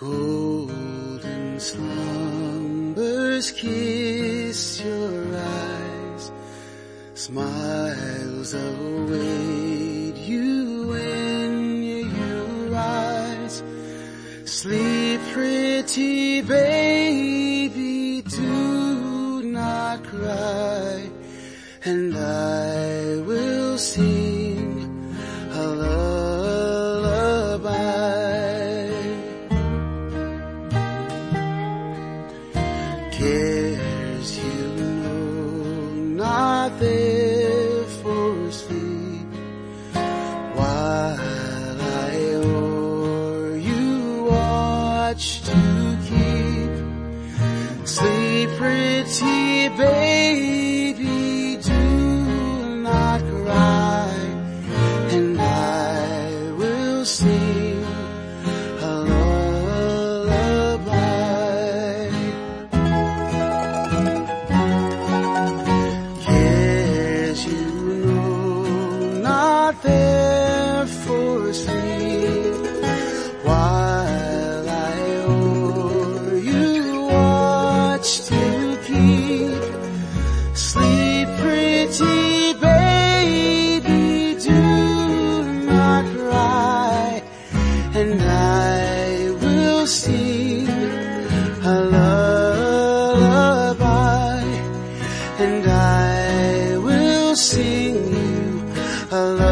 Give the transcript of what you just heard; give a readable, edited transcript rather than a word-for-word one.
Golden slumbers kiss your eyes, smiles await you when you rise. Sleep, pretty baby, do not cry, and I will sing a lullaby. Cares you know not there for sleep, while I o'er you watch to keep. Sleep, pretty baby, do not cry, and I will sing a lullaby. Cares you know not there for sleep, while I o'er you watch to keep. Sleep, pretty baby, do not cry, and I will sing a lullaby, and I will sing you a lullaby.